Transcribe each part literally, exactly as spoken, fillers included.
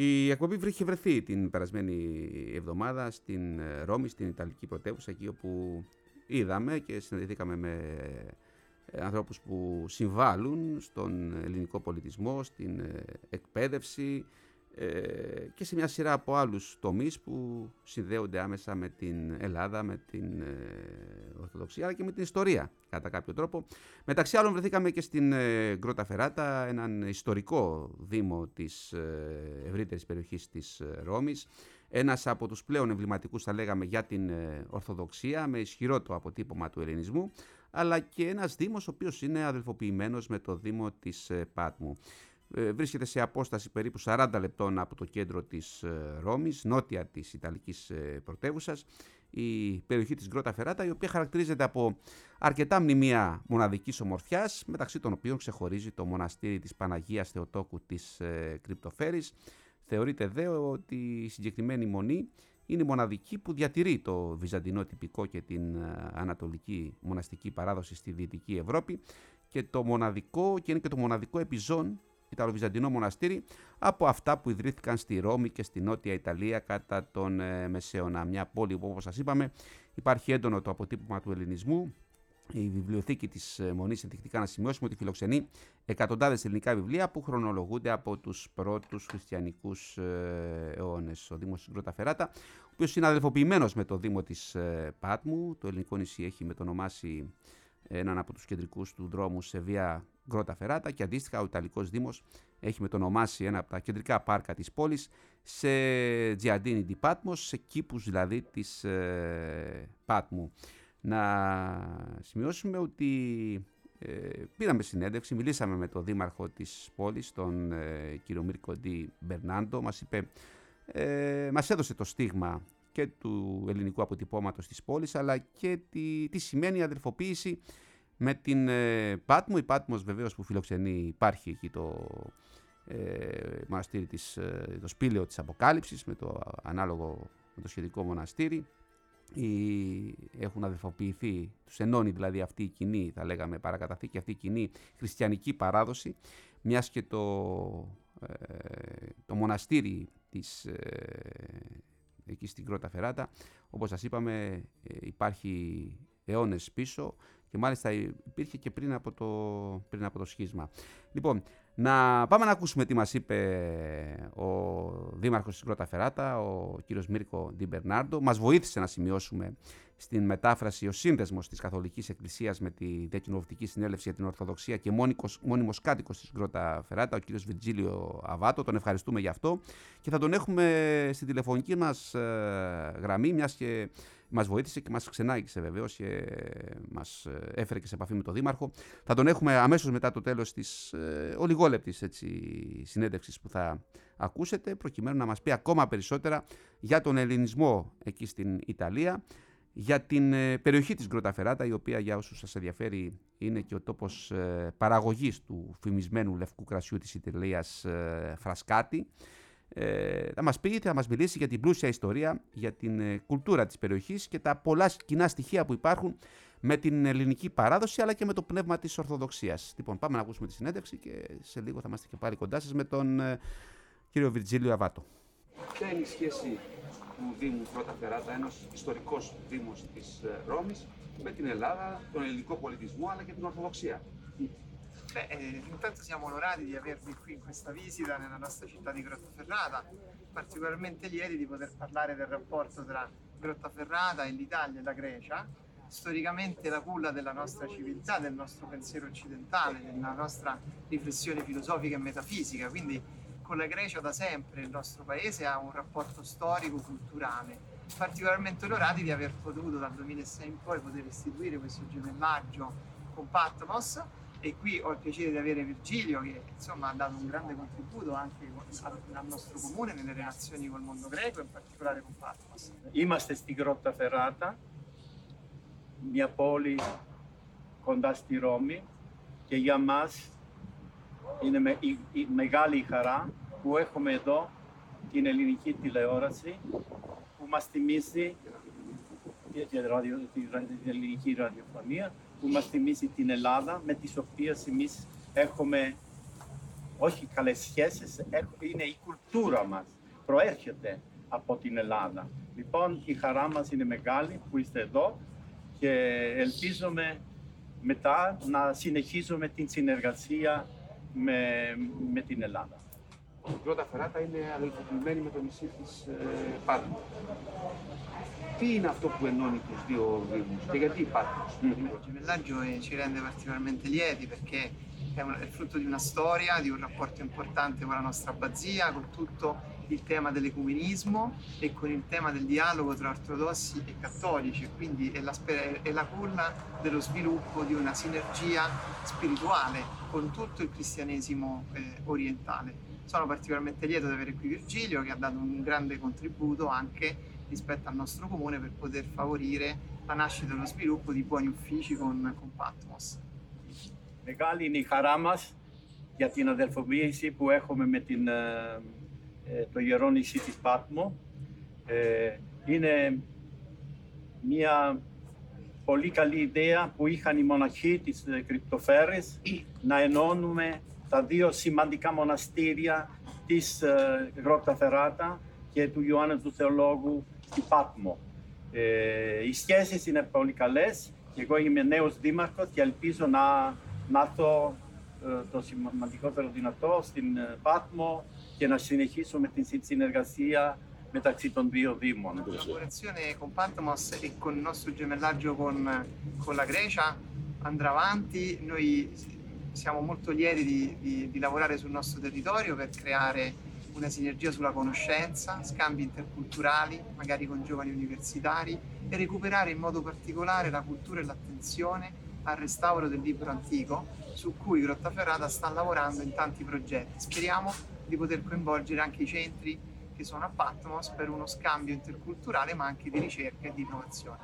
Η εκπομπή είχε βρεθεί την περασμένη εβδομάδα στην Ρώμη, στην Ιταλική πρωτεύουσα, εκεί όπου είδαμε και συναντηθήκαμε με ανθρώπους που συμβάλλουν στον ελληνικό πολιτισμό, στην εκπαίδευση και σε μια σειρά από άλλους τομείς που συνδέονται άμεσα με την Ελλάδα, με την Ορθοδοξία αλλά και με την ιστορία κατά κάποιο τρόπο. Μεταξύ άλλων βρεθήκαμε και στην Γκρότα Φεράτα, έναν ιστορικό δήμο της ευρύτερης περιοχής της Ρώμης, ένας από τους πλέον εμβληματικούς θα λέγαμε για την Ορθοδοξία, με ισχυρό το αποτύπωμα του ελληνισμού, αλλά και ένας δήμος ο οποίος είναι αδελφοποιημένος με το δήμο της Πάτμου. Βρίσκεται σε απόσταση περίπου σαράντα λεπτών από το κέντρο της Ρώμης, νότια της Ιταλικής πρωτεύουσας, η περιοχή της Γκρότα Φεράτα, η οποία χαρακτηρίζεται από αρκετά μνημεία μοναδικής ομορφιάς, μεταξύ των οποίων ξεχωρίζει το μοναστήρι της Παναγίας Θεοτόκου της Κρυπτοφέρης. Θεωρείται δε ότι η συγκεκριμένη μονή είναι η μοναδική που διατηρεί το βυζαντινό τυπικό και την ανατολική μοναστική παράδοση στη Δυτική Ευρώπη και, το μοναδικό, και είναι και το μοναδικό επιζών Ιταλοβυζαντινό μοναστήρι από αυτά που ιδρύθηκαν στη Ρώμη και στη Νότια Ιταλία κατά τον ε, Μεσαίωνα. Μια πόλη που, όπως σας είπαμε, υπάρχει έντονο το αποτύπωμα του ελληνισμού. Η βιβλιοθήκη της Μονής ενδεικτικά να σημειώσουμε ότι φιλοξενεί εκατοντάδες ελληνικά βιβλία που χρονολογούνται από τους πρώτους χριστιανικούς ε, αιώνες. Ο Δήμος της Γκρότα Φεράτα, ο οποίος είναι αδελφοποιημένος με το Δήμο της ε, Πάτμου. Το ελληνικό νησί έχει μετονομάσει έναν από τους κεντρικούς του δρόμου σε βία Γκρότα Φεράτα και αντίστοιχα ο Ιταλικός Δήμος έχει μετονομάσει ένα από τα κεντρικά πάρκα της πόλης σε Giardini di Patmos, σε κήπους δηλαδή της ε, Πάτμου. Να σημειώσουμε ότι ε, πήραμε συνέντευξη, μιλήσαμε με τον δήμαρχο της πόλης, τον ε, κύριο Μίρκο Ντι Μπερνάντο, μας είπε, ε, μας έδωσε το στίγμα και του ελληνικού αποτυπώματος της πόλης, αλλά και τι, τι σημαίνει η αδελφοποίηση με την ε, Πάτμο. Η Πάτμος βεβαίως που φιλοξενεί, υπάρχει εκεί το ε, μοναστήρι της, ε, το σπήλαιο της Αποκάλυψης με το ανάλογο, με το σχετικό μοναστήρι. Οι, έχουν αδελφοποιηθεί, τους ενώνει δηλαδή αυτή η κοινή, θα λέγαμε παρακαταθήκη, αυτή η κοινή χριστιανική παράδοση, μιας και το, ε, το μοναστήρι της ε, εκεί στην Γκρότα Φεράτα, όπως σας είπαμε, υπάρχει αιώνες πίσω και μάλιστα υπήρχε και πριν από το, πριν από το σχίσμα. Λοιπόν, να πάμε να ακούσουμε τι μας είπε ο δήμαρχος της Γκρότα Φεράτα, ο κύριος Μίρκο Ντι Μπερνάντο. Μας βοήθησε να σημειώσουμε στην μετάφραση ο σύνδεσμος της Καθολικής Εκκλησίας με τη Διακοινοβουλευτική Συνέλευση για την Ορθοδοξία και μόνικος, μόνιμος κάτοικος της Γκρότα Φεράτα, ο κύριος Βιρτζίλιο Αβάτο. Τον ευχαριστούμε για αυτό και θα τον έχουμε στην τηλεφωνική μας ε, γραμμή, μιας και μας βοήθησε και μας ξενάγησε βεβαίως και μας έφερε και σε επαφή με τον Δήμαρχο. Θα τον έχουμε αμέσως μετά το τέλος της ε, ολιγόλεπτης έτσι, συνέντευξης που θα ακούσετε, προκειμένου να μας πει ακόμα περισσότερα για τον ελληνισμό εκεί στην Ιταλία, για την ε, περιοχή της Γκρότα Φεράτα, η οποία για όσους σας ενδιαφέρει είναι και ο τόπος ε, παραγωγής του φημισμένου λευκού κρασιού της Ιταλίας ε, Φρασκάτι. Ε, θα μας πει, θα μας μιλήσει για την πλούσια ιστορία, για την ε, κουλτούρα της περιοχής και τα πολλά κοινά στοιχεία που υπάρχουν με την ελληνική παράδοση αλλά και με το πνεύμα της Ορθοδοξίας. Λοιπόν, πάμε να ακούσουμε τη συνέντευξη και σε λίγο θα είμαστε και πάλι κοντά σας με τον ε, κύριο Βιρτζίλιο Αβάτο. Ποια είναι η σχέση του Δήμου Γκρότα Φεράτα, ένας ιστορικός δήμος της ε, Ρώμης, με την Ελλάδα, τον ελληνικό πολιτισμό αλλά και την Ορθοδοξία? Beh, eh, intanto siamo onorati di avervi qui in questa visita nella nostra città di Grottaferrata, particolarmente lieti di poter parlare del rapporto tra Grottaferrata e l'Italia e la Grecia, storicamente la culla della nostra civiltà, del nostro pensiero occidentale, della nostra riflessione filosofica e metafisica, quindi con la Grecia da sempre il nostro paese ha un rapporto storico-culturale. Particolarmente onorati di aver potuto dal duemilasei in poi poter istituire questo gemellaggio con Patmos. E qui ho il piacere di avere Virgilio che insomma ha dato un grande contributo anche al, al nostro comune nelle relazioni col mondo greco, in particolare con Patmos. Είμαστε στη Γκρότα Φεράτα, μια πόλη κοντά στη Ρώμη και για μας είναι με, η, η μεγάλη χαρά που έχουμε εδώ την ελληνική τηλεόραση που μας θυμίζει την, ραδιο, την ελληνική ραδιοφωνία που μας θυμίζει την Ελλάδα, με τις οποίες εμείς έχουμε όχι καλές σχέσεις, είναι η κουλτούρα μας, προέρχεται από την Ελλάδα. Λοιπόν, η χαρά μας είναι μεγάλη που είστε εδώ και ελπίζουμε μετά να συνεχίσουμε την συνεργασία με, με την Ελλάδα. Η Γκρότα Φεράτα είναι αδελφοποιημένη με το νησί της ε, Πάτμο. Τι είναι αυτό που ενώνει τους δύο δήμους και γιατί υπάρχει? Il gemellaggio ci rende particolarmente lieti perché è, un, è il frutto di una storia, di un rapporto importante con la nostra abbazia, con tutto il tema dell'ecumenismo e con il tema del dialogo tra ortodossi e cattolici, quindi è la, è la culla dello sviluppo di una sinergia spirituale con tutto il cristianesimo eh, orientale. Sono particolarmente lieto di avere qui Virgilio che ha dato un grande contributo anche rispetto al nostro comune per poter favorire la nascita e lo sviluppo di buoni uffici con, con Patmos. Μεγάλη είναι η χαρά μας για την αδελφοποίηση που έχουμε με την, ε, το ιερό νησί της Πάτμο. Ε, είναι μια πολύ καλή ιδέα που είχαν οι μοναχοί της Κρυπτοφέρης να ενώνουμε τα δύο σημαντικά μοναστήρια της ε, Γκρότα Φεράτα και του Ιωάννου του Θεολόγου στην Πάτμο. Ε, οι σχέσεις είναι πολύ καλές και εγώ είμαι νέος δήμαρχος και ελπίζω να, να έρθω ε, το σημαντικότερο δυνατό στην ε, Πάτμο και να συνεχίσουμε την συνεργασία μεταξύ των δύο δήμων. La collaborazione con Patmos e con il nostro gemellaggio con, con la Grecia andrà avanti. Noi siamo molto lieti di, di, di lavorare sul nostro territorio per creare una sinergia sulla conoscenza, scambi interculturali, magari con giovani universitari, e recuperare in modo particolare la cultura e l'attenzione al restauro del libro antico, su cui Grottaferrata sta lavorando in tanti progetti. Speriamo di poter coinvolgere anche i centri che sono a Patmos per uno scambio interculturale, ma anche di ricerca e di innovazione.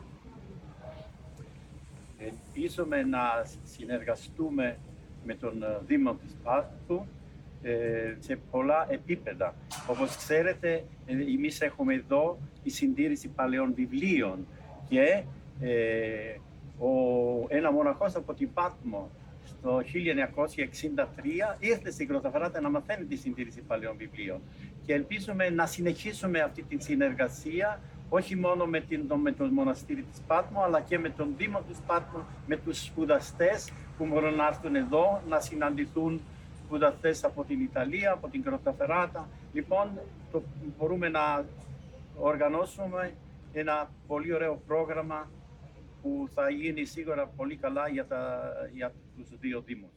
Ελπίζουμε να συνεργαστούμε με τον Δήμο της Πάτμου σε πολλά επίπεδα. Όπως ξέρετε, εμείς έχουμε εδώ τη συντήρηση παλαιών βιβλίων και ε, ο, ένα μοναχός από την Πάτμο το χίλια εννιακόσια εξήντα τρία ήρθε στην Γκρότα να μαθαίνει τη συντήρηση παλαιών βιβλίων. Και ελπίζουμε να συνεχίσουμε αυτή τη συνεργασία όχι μόνο με, την, με το μοναστήρι της Πάτμο, αλλά και με τον Δήμο της Πάτμο, με τους σπουδαστές που μπορούν να έρθουν εδώ, να συναντηθούν σπουδαστές από την Ιταλία, από την Γκρότα. Λοιπόν, το, μπορούμε να οργανώσουμε ένα πολύ ωραίο πρόγραμμα που θα γίνει σίγουρα πολύ καλά για, τα, για τους δύο Δήμους.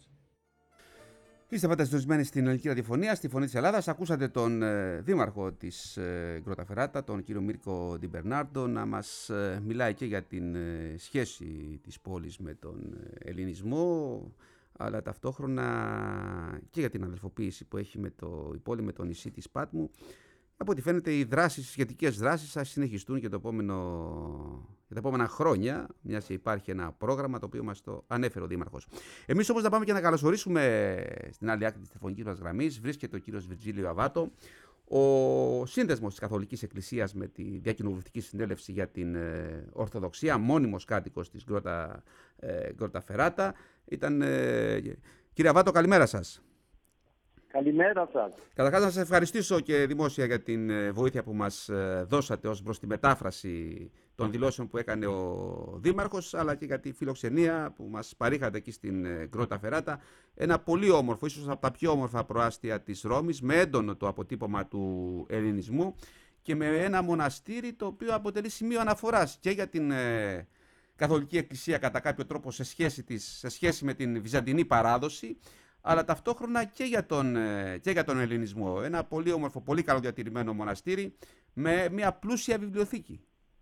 Είστε πάντα συντονισμένοι στην Ελληνική Ραδιοφωνία, στη Φωνή της Ελλάδας. Ακούσατε τον ε, δήμαρχο της ε, Γκρότα Φεράτα, τον κύριο Μίρκο Ντιμπερνάρντο, να μας ε, μιλάει και για την ε, σχέση της πόλης με τον ε, ελληνισμό, αλλά ταυτόχρονα και για την αδελφοποίηση που έχει με το, η πόλη με το νησί της Πάτμου. Από ό,τι φαίνεται, οι δράσεις, οι σχετικές δράσεις θα συνεχιστούν και το επόμενο, για τα επόμενα χρόνια, μιας και υπάρχει ένα πρόγραμμα το οποίο μας το ανέφερε ο Δήμαρχος. Εμείς όμως να πάμε και να καλωσορίσουμε στην άλλη άκρη της τηλεφωνικής μας γραμμής. Βρίσκεται ο κύριος Βιρτζίλιο Αβάτο, ο σύνδεσμος της Καθολικής Εκκλησίας με τη Διακοινοβουλευτική Συνέλευση για την ε, Ορθοδοξία, μόνιμος κάτοικος της Γκρότα, ε, Γκρότα Φεράτα. Ήταν, ε, κύριε Αβάτο, καλημέρα σας. Καλημέρα σας. Καταρχάς να σας ευχαριστήσω και δημόσια για την βοήθεια που μας δώσατε ως προς τη μετάφραση των δηλώσεων που έκανε ο Δήμαρχος, αλλά και για τη φιλοξενία που μας παρήχατε εκεί στην Γκρότα Φεράτα. Ένα πολύ όμορφο, ίσως από τα πιο όμορφα προάστια της Ρώμης, με έντονο το αποτύπωμα του ελληνισμού και με ένα μοναστήρι το οποίο αποτελεί σημείο αναφοράς και για την ε, Καθολική Εκκλησία κατά κάποιο τρόπο σε σχέση, της, σε σχέση με την βυζαντινή παράδοση, αλλά ταυτόχρονα και για, τον, και για τον ελληνισμό. Ένα πολύ όμορφο, πολύ καλοδιατηρημένο μοναστήρι με μια πλούσια βιβλιοθήκη.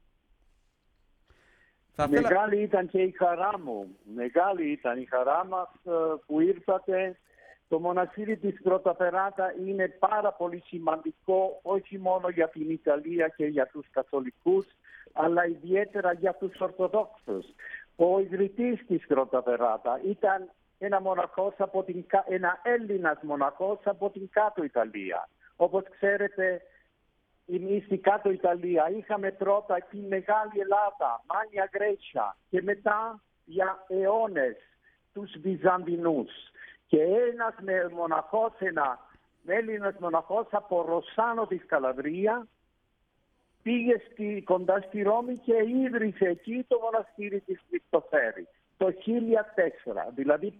Θα Μεγάλη θέλα... ήταν και η χαρά μου. Μεγάλη ήταν η χαρά μας που ήρθατε. Το μοναστήρι της Γκρότα Φεράτα είναι πάρα πολύ σημαντικό, όχι μόνο για την Ιταλία και για τους καθολικούς, αλλά ιδιαίτερα για τους Ορθοδόξους. Ο ιδρυτής της Γκρότα Φεράτα ήταν ένα, μοναχός από την, ένα Έλληνας μοναχός από την κάτω Ιταλία. Όπως ξέρετε, εμείς στην κάτω Ιταλία είχαμε πρώτα τη Μεγάλη Ελλάδα, Μάνια Γκρέτσια, και μετά για αιώνες τους Βυζαντινούς. Και ένας με μοναχός, ένα Έλληνας μοναχός από Ρωσάνο της Καλαβρία, πήγε στη, κοντά στη Ρώμη και ίδρυσε εκεί το μοναστήρι της Χριστοφέρη το χίλια τέσσερα, δηλαδή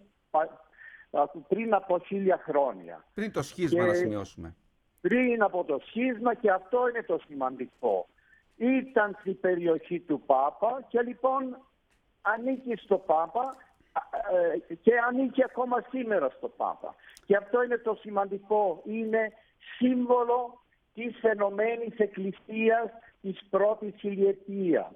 πριν από χίλια χρόνια. Πριν το σχίσμα, και να σημειώσουμε. Πριν από το σχίσμα, και αυτό είναι το σημαντικό. Ήταν στην περιοχή του Πάπα και λοιπόν ανήκει στο Πάπα και ανήκει ακόμα σήμερα στο Πάπα. Και αυτό είναι το σημαντικό. Είναι σύμβολο της Ενωμένης Εκκλησίας της πρώτης χιλιετίας.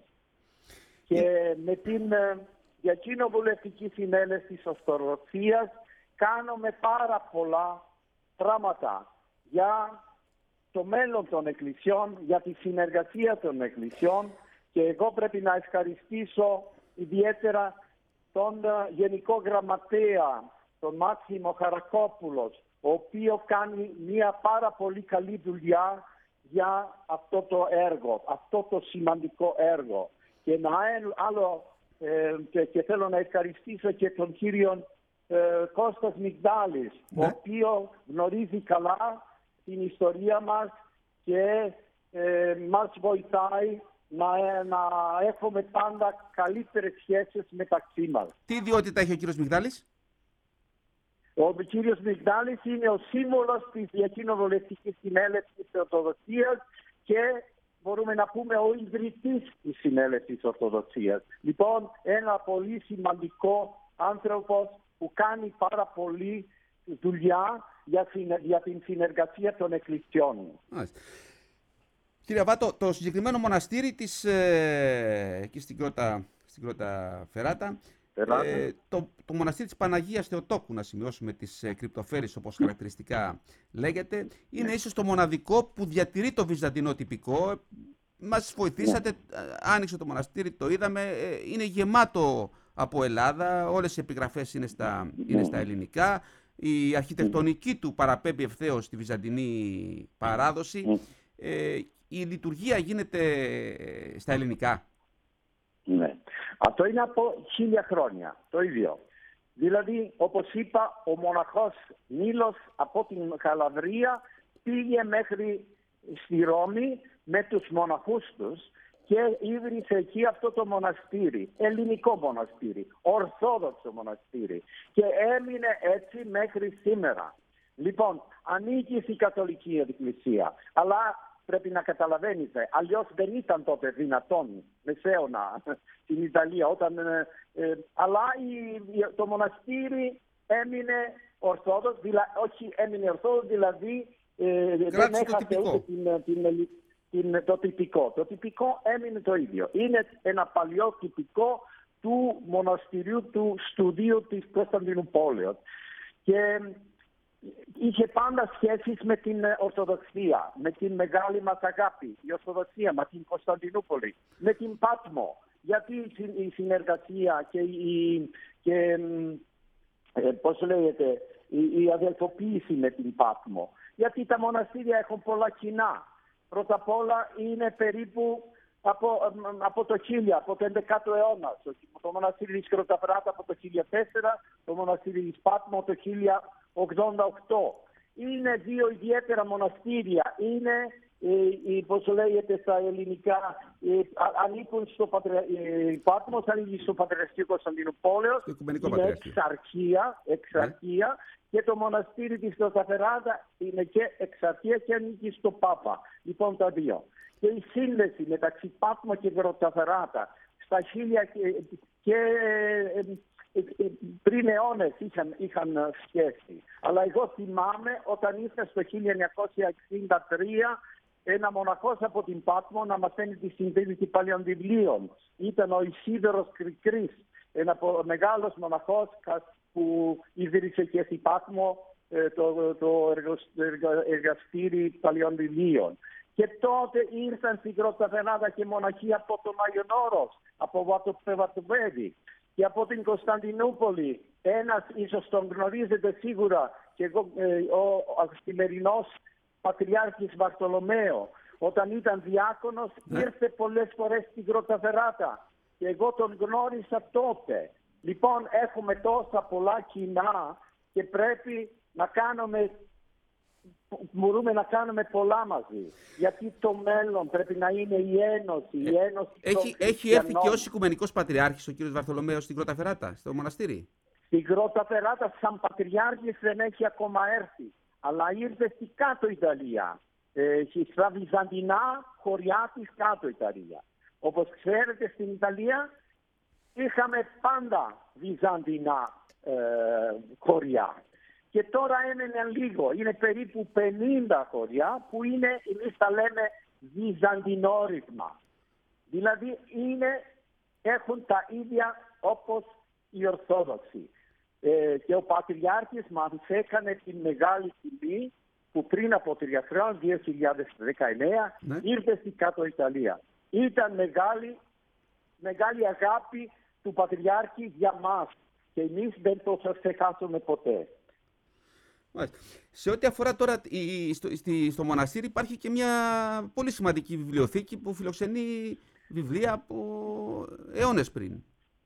Και με την Διακοινοβουλευτική Συνέλευση της Ορθοδοξίας κάνουμε πάρα πολλά πράγματα για το μέλλον των εκκλησιών, για τη συνεργασία των εκκλησιών, και εγώ πρέπει να ευχαριστήσω ιδιαίτερα τον Γενικό Γραμματέα, τον Μάξιμο Χαρακόπουλος, ο οποίος κάνει μια πάρα πολύ καλή δουλειά για αυτό το έργο, αυτό το σημαντικό έργο. Και ένα άλλο, ε, και, και θέλω να ευχαριστήσω και τον κύριο ε, Κώστας Μιγδάλης, ναι, ο οποίος γνωρίζει καλά την ιστορία μας και ε, μας βοηθάει να, να έχουμε πάντα καλύτερες σχέσεις μεταξύ μας. Τι ιδιότητα έχει ο κύριος Μιγδάλης? Ο κύριος Μιγδάλης είναι ο σύμβολος της Διακοινοβουλευτικής Συνέλευσης της Ορθοδοξίας και μπορούμε να πούμε ο ιδρυτής της Συνέλευσης της Ορθοδοξίας. Λοιπόν, ένα πολύ σημαντικό άνθρωπος που κάνει πάρα πολύ δουλειά για, για την συνεργασία των εκκλησιών. Μάλιστα. Κύριε Αβάτο, το συγκεκριμένο μοναστήρι της, ε, εκεί στην Κρότα, στην Κρότα Φεράτα, ε, το, το μοναστήρι της Παναγίας Θεοτόκου, να σημειώσουμε, της ε, Κρυπτοφέρης, όπως χαρακτηριστικά λέγεται, είναι ίσως το μοναδικό που διατηρεί το βυζαντινό τυπικό. Μας βοηθήσατε, άνοιξε το μοναστήρι, το είδαμε, ε, είναι γεμάτο από Ελλάδα, όλες οι επιγραφές είναι στα, είναι στα ελληνικά, η αρχιτεκτονική του παραπέμπει ευθέως στη βυζαντινή παράδοση. Ε, η λειτουργία γίνεται στα ελληνικά. Ναι. Αυτό είναι από χίλια χρόνια το ίδιο. Δηλαδή, όπως είπα, ο μοναχός Νίλος από την Καλαβρία πήγε μέχρι στη Ρώμη με τους μοναχούς τους και ίδρυσε εκεί αυτό το μοναστήρι, ελληνικό μοναστήρι, ορθόδοξο μοναστήρι, και έμεινε έτσι μέχρι σήμερα. Λοιπόν, ανήκει στην Καθολική Εκκλησία, αλλά πρέπει να καταλαβαίνετε, αλλιώς δεν ήταν τότε δυνατόν μεσαίωνα στην Ιταλία, όταν, ε, ε, αλλά η, το μοναστήρι έμεινε ορθόδοξο, δηλα, όχι έμεινε ορθόδοξο, δηλαδή ε, δεν έχασε ούτε την, την, την, το τυπικό. Το τυπικό έμεινε το ίδιο. Είναι ένα παλιό τυπικό του μοναστηριού του Στουδίου της Κωνσταντινούπολης. Και είχε πάντα σχέσεις με την Ορθοδοξία, με την μεγάλη μας αγάπη, η Ορθοδοξία, με την Κωνσταντινούπολη, με την Πάτμο. Γιατί η συνεργασία και η, και, ε, πώς λέγεται, η, η αδελφοποίηση με την Πάτμο? Γιατί τα μοναστήρια έχουν πολλά κοινά. Πρώτα απ' όλα είναι περίπου από, από το χίλια, από το έντεκατο αιώνα. Το μοναστήρι της Κροταφράτα από το χίλια τέσσερα, το μοναστήρι της Πάτμο το χίλια ογδόντα οκτώ. Είναι δύο ιδιαίτερα μοναστήρια. Είναι, ε, πώς λέγεται στα ελληνικά, ε, ανήκουν στο πατρια... ε, Πάτμος, ανήκει στο Πατριαρχείο Κωνσταντινούπολεως. Είναι εξαρχία, εξαρχία yeah. Και το μοναστήρι της Κροταφεράτα είναι και εξαρχία και ανήκει στο Πάπα. Λοιπόν, τα δύο. Και η σύνδεση μεταξύ Πάτμο και Κροταφεράτα στα χίλια και, και ε, ε, πριν αιώνες είχαν, είχαν σχέση. Αλλά εγώ θυμάμαι όταν ήρθα στο χίλια εννιακόσια εξήντα τρία ένα μοναχός από την Πάτμο να μας φέρνει τη συνδίδηση παλιών βιβλίων. Ήταν ο Ισίδωρος Κρικρής, ένα μεγάλος μοναχός που ίδρυσε και στην Πάτμο το, το εργαστήρι παλιών βιβλίων. Και τότε ήρθαν στην Κροταφεράτα και μοναχοί από το Άγιον Όρος, από Βατοπέδη και από την Κωνσταντινούπολη. Ένας, ίσως τον γνωρίζετε σίγουρα, και εγώ, ε, ο σημερινός Πατριάρχης Βαρτολομαίο, όταν ήταν διάκονος, ναι. ήρθε πολλές φορές στην Κροταφεράτα και εγώ τον γνώρισα τότε. Λοιπόν, έχουμε τόσα πολλά κοινά και πρέπει να κάνουμε, μπορούμε να κάνουμε πολλά μαζί. Γιατί το μέλλον πρέπει να είναι η ένωση, η ένωση έχει, των έχει χριστιανών. έρθει και ως Οικουμενικός Πατριάρχης ο κύριος Βαρθολομαίος στην Κρότα Φεράτα, στο μοναστήρι? Στην Κρότα Φεράτα σαν Πατριάρχης δεν έχει ακόμα έρθει, αλλά ήρθε στη κάτω Ιταλία, ε, στα βυζαντινά χωριά της κάτω Ιταλία. Όπως ξέρετε, στην Ιταλία είχαμε πάντα βυζαντινά ε, χωριά. Και τώρα έμενε λίγο, είναι περίπου πενήντα χωριά που είναι, εμείς τα λέμε βυζαντινόρυθμα. Δηλαδή είναι, έχουν τα ίδια όπως οι Ορθόδοξοι. Ε, και ο Πατριάρχης μας έκανε την μεγάλη τιμή που πριν από τρία χρόνια, δύο χιλιάδες δεκαεννέα, ναι, ήρθε στην κάτω Ιταλία. Ήταν μεγάλη, μεγάλη αγάπη του Πατριάρχη για μας και εμείς δεν το θα ξεχάσουμε ποτέ. Μάλιστα. Σε ό,τι αφορά τώρα στο, στο μοναστήρι υπάρχει και μια πολύ σημαντική βιβλιοθήκη που φιλοξενεί βιβλία από αιώνες πριν.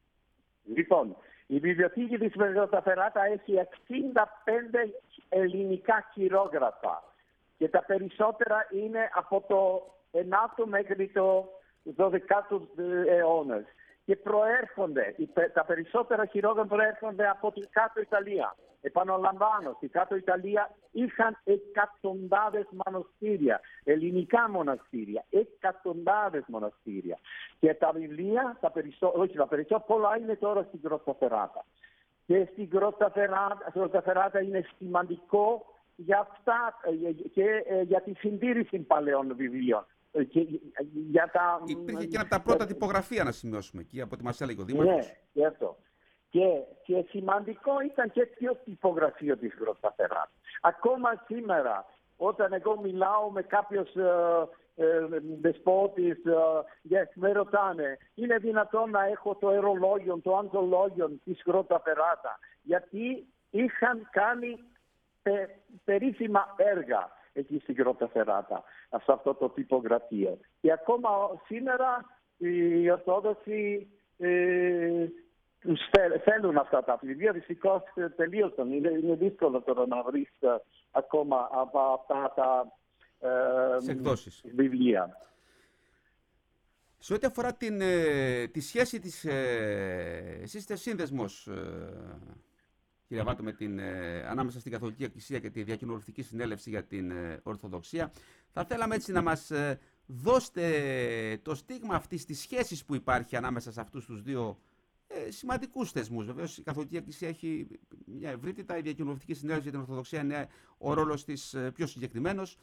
Λοιπόν, η βιβλιοθήκη της Κρότα Φεράτα έχει εξήντα πέντε ελληνικά χειρόγραφα και τα περισσότερα είναι από το ενάτο μέχρι το δωδεκάτο αιώνα. Και προέρχονται, τα περισσότερα χειρόγραφα προέρχονται από την κάτω Ιταλία. Επαναλαμβάνω, στην κάτω Ιταλία είχαν εκατοντάδες μοναστήρια, ελληνικά μοναστήρια, εκατοντάδες μοναστήρια. Και τα βιβλία, τα περισσότερα, όχι τα περισσότερα, πολλά είναι τώρα στην Κρότα Φεράτα. Και στην Κρότα Φεράτα, Φεράτα είναι σημαντικό για αυτά και για τη συντήρηση παλαιών βιβλίων. Και για τα... Υπήρχε και ένα από τα πρώτα τυπογραφία να σημειώσουμε εκεί, από ό,τι μας έλεγε ο Δήμαρχος. Ναι, γι' αυτό. Και, και σημαντικό ήταν και ποιο τυπογραφείο της Κρότα Φεράτα. Ακόμα σήμερα, όταν εγώ μιλάω με κάποιους ε, ε, δεσπότης ε, με ρωτάνε, είναι δυνατόν να έχω το αερολόγιο, το ανθολόγιο της Κρότα Φεράτα, γιατί είχαν κάνει πε, περίφημα έργα εκεί στην Κρότα Φεράτα, σε αυτό το τυπογραφείο. Και ακόμα σήμερα οι Ορθόδοξοι ε, θέλουν αυτά τα βιβλία, δυστυχώς τελείωσαν. Είναι, είναι δύσκολο τώρα να βρεις uh, ακόμα από αυτά τα uh, βιβλία. Σε ό,τι αφορά την, ε, τη σχέση της, ε, εσείς είστε σύνδεσμος, ε, κύριε Βάτο, με την, ε, ανάμεσα στην Καθολική Εκκλησία και τη Διακοινοβουλευτική Συνέλευση για την ε, Ορθοδοξία. Θα θέλαμε έτσι να μας ε, δώσετε το στίγμα αυτής της σχέσης που υπάρχει ανάμεσα σε αυτούς τους δύο ε, σημαντικούς θεσμούς. Βεβαίως η Καθολική Εκκλησία έχει μια ευρύτητα, η Διακοινοβουλευτική Συνέλευση για την Ορθοδοξία είναι ο ρόλος της ε, πιο συγκεκριμένος.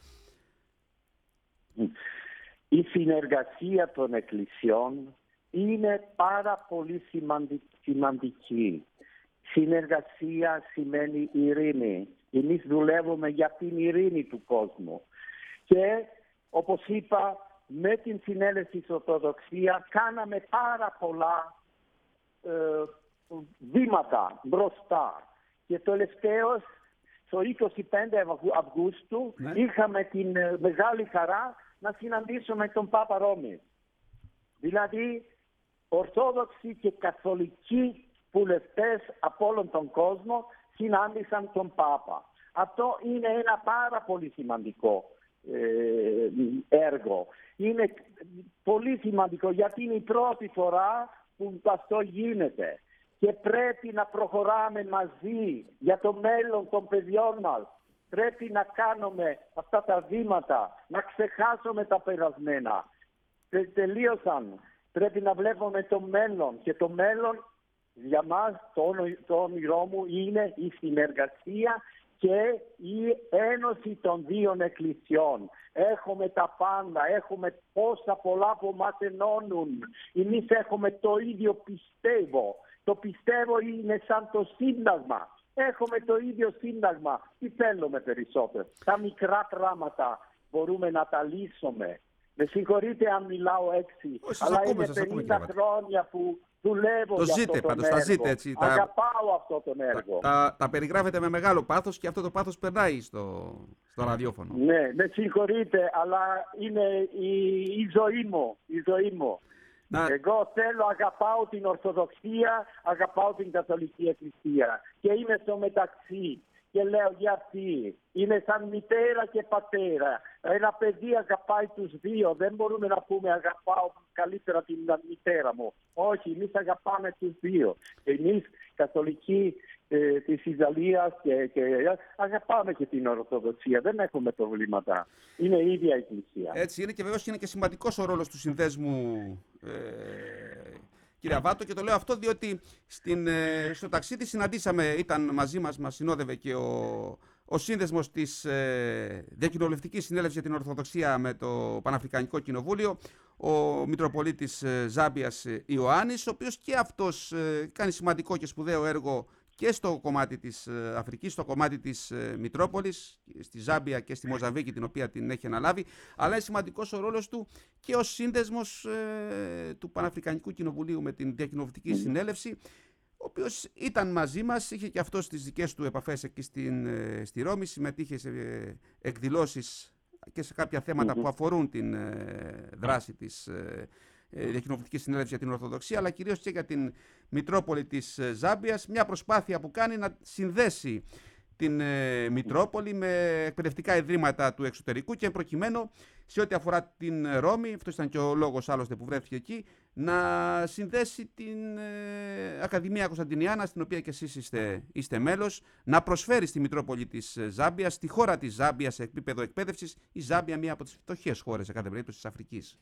Η συνεργασία των εκκλησιών είναι πάρα πολύ σημαντική. Συνεργασία σημαίνει ειρήνη. Εμείς δουλεύουμε για την ειρήνη του κόσμου. Και όπως είπα, με την συνέλευση της Ορθοδοξίας κάναμε πάρα πολλά ε, βήματα μπροστά. Και το τελευταίο, το είκοσι πέντε Αυγούστου, ναι, είχαμε την ε, μεγάλη χαρά να συναντήσουμε τον Πάπα Ρώμη. Δηλαδή, Ορθόδοξοι και Καθολικοί βουλευτές από όλον τον κόσμο συνάντησαν τον Πάπα. Αυτό είναι ένα πάρα πολύ σημαντικό ε, έργο. Είναι πολύ σημαντικό γιατί είναι η πρώτη φορά που αυτό γίνεται. Και πρέπει να προχωράμε μαζί για το μέλλον των παιδιών μας. Πρέπει να κάνουμε αυτά τα βήματα, να ξεχάσουμε τα περασμένα. Τε, τελείωσαν. Πρέπει να βλέπουμε το μέλλον. Και το μέλλον για μας, το, το όνειρό μου, είναι η συνεργασία και η ένωση των δύο εκκλησιών. Έχουμε τα πάντα, έχουμε πόσα πολλά που μας ενώνουν. Εμείς έχουμε το ίδιο πιστεύω. Το πιστεύω είναι σαν το σύνταγμα. Έχουμε το ίδιο σύνταγμα. Τι θέλουμε περισσότερο? Τα μικρά πράγματα μπορούμε να τα λύσουμε. Με συγχωρείτε αν μιλάω έτσι, όχι, αλλά ακούμε, είναι πενήντα χρόνια που δουλεύω το για ζείτε, αυτό πάντως, τον τα έργο. ζείτε, έτσι, Αγαπάω τα, αυτό τον έργο. Τα, τα, τα περιγράφετε με μεγάλο πάθος και αυτό το πάθος περνάει στο, στο ραδιόφωνο. Ναι, με συγχωρείτε, αλλά είναι η, η ζωή μου. Η ζωή μου. Να... Εγώ θέλω, αγαπάω την Ορθοδοξία, αγαπάω την Καθολική Εκκλησία και είμαι στο μεταξύ. Και λέω γιατί είναι σαν μητέρα και πατέρα. Ένα παιδί αγαπάει τους δύο. Δεν μπορούμε να πούμε αγαπάω καλύτερα την μητέρα μου. Όχι, εμείς αγαπάμε τους δύο. Εμείς καθολικοί ε, της Ιταλίας και, και αγαπάμε και την Ορθοδοξία. Δεν έχουμε προβλήματα. Είναι η ίδια Εκκλησία. Έτσι είναι και βεβαίως είναι και σημαντικός ο ρόλος του συνδέσμου. Ε... Κύριε Αβάτο, και το λέω αυτό διότι στην, στο ταξίδι συναντήσαμε, ήταν μαζί μας, μας συνόδευε και ο, ο σύνδεσμος της ε, Διακοινοβουλευτικής Συνέλευσης για την Ορθοδοξία με το Παναφρικανικό Κοινοβούλιο, ο Μητροπολίτης ε, Ζάμπιας ε, Ιωάννης, ο οποίος και αυτός ε, κάνει σημαντικό και σπουδαίο έργο και στο κομμάτι της ε, Αφρικής, στο κομμάτι της ε, Μητρόπολης, στη Ζάμπια και στη Μοζαμβίκη, την οποία την έχει αναλάβει, αλλά είναι σημαντικός ο ρόλος του και ως σύνδεσμος ε, του Παναφρικανικού Κοινοβουλίου με την Διακοινοβουλευτική Συνέλευση, ο οποίος ήταν μαζί μας, είχε και αυτός τις δικές του επαφές εκεί στην, ε, στη Ρώμη, συμμετείχε σε ε, εκδηλώσεις και σε κάποια θέματα που αφορούν την ε, δράση της ε, Διακοινοβουλευτική Συνέλευση για την Ορθοδοξία, αλλά κυρίως και για την Μητρόπολη της Ζάμπιας. Μια προσπάθεια που κάνει να συνδέσει την ε, Μητρόπολη με εκπαιδευτικά ιδρύματα του εξωτερικού και προκειμένου σε ό,τι αφορά την Ρώμη, αυτό ήταν και ο λόγος άλλωστε που βρέθηκε εκεί, να συνδέσει την ε, Ακαδημία Κωνσταντινιάνα, στην οποία και εσείς είστε, είστε μέλος, να προσφέρει στη Μητρόπολη της Ζάμπιας, στη χώρα της Ζάμπια σε επίπεδο εκπαίδευσης, η Ζάμπια μία από τις φτωχές χώρες σε κάθε περίπτωση της Αφρικής.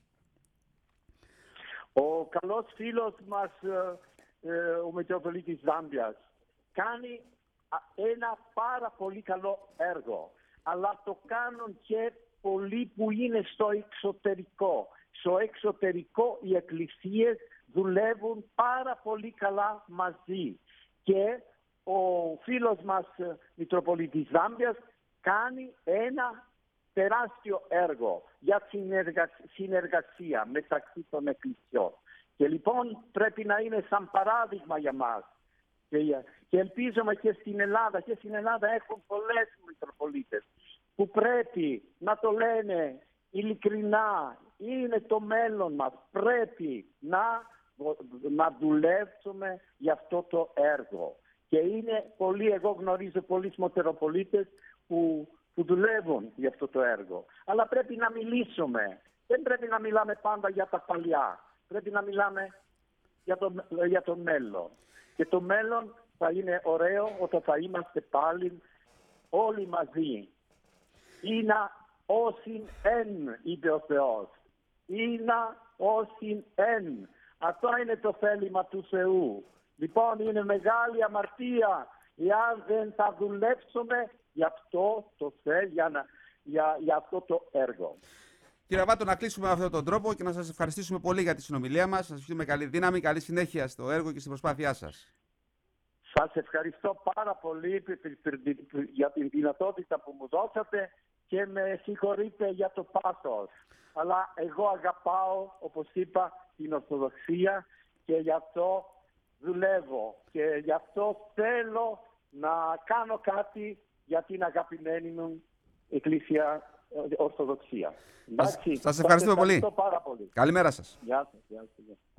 Ο καλός φίλος μας, ε, ε, ο Μητροπολίτης Ζάμπιας, κάνει ένα πάρα πολύ καλό έργο. Αλλά το κάνουν και πολλοί που είναι στο εξωτερικό. Στο εξωτερικό οι εκκλησίες δουλεύουν πάρα πολύ καλά μαζί. Και ο φίλος μας, Μητροπολίτης Ζάμπιας, κάνει ένα τεράστιο έργο για συνεργασία μεταξύ των εκκλησιών. Και λοιπόν πρέπει να είναι σαν παράδειγμα για μας. Και, και ελπίζουμε και στην Ελλάδα. Και στην Ελλάδα έχουν πολλές Μητροπολίτες που πρέπει να το λένε ειλικρινά. Είναι το μέλλον μας. Πρέπει να, να δουλέψουμε για αυτό το έργο. Και είναι πολλοί, εγώ γνωρίζω πολλοί Μητροπολίτες που που δουλεύουν για αυτό το έργο. Αλλά πρέπει να μιλήσουμε. Δεν πρέπει να μιλάμε πάντα για τα παλιά. Πρέπει να μιλάμε για το, για το μέλλον. Και το μέλλον θα είναι ωραίο όταν θα είμαστε πάλι όλοι μαζί. Είναι όσην εν, είπε ο Θεός. Είναι όσην εν. Αυτό είναι το θέλημα του Θεού. Λοιπόν, είναι μεγάλη αμαρτία εάν δεν θα δουλέψουμε για αυτό το θε, για, να, για, για αυτό το έργο. Κύριε Αβάτο, να κλείσουμε με αυτόν τον τρόπο και να σας ευχαριστήσουμε πολύ για τη συνομιλία μας. Σας ευχαριστούμε καλή δύναμη, καλή συνέχεια στο έργο και στην προσπάθειά σας. Σας ευχαριστώ πάρα πολύ για την δυνατότητα που μου δώσατε και με συγχωρείτε για το πάθος. Αλλά εγώ αγαπάω, όπως είπα, την Ορθοδοξία και γι' αυτό δουλεύω και γι' αυτό θέλω να κάνω κάτι για την αγαπημένη μου Εκκλησία Ορθοδοξία. Σας, σας ευχαριστούμε πολύ. Πάρα πολύ. Καλημέρα σας. Γεια σας. Γεια σας.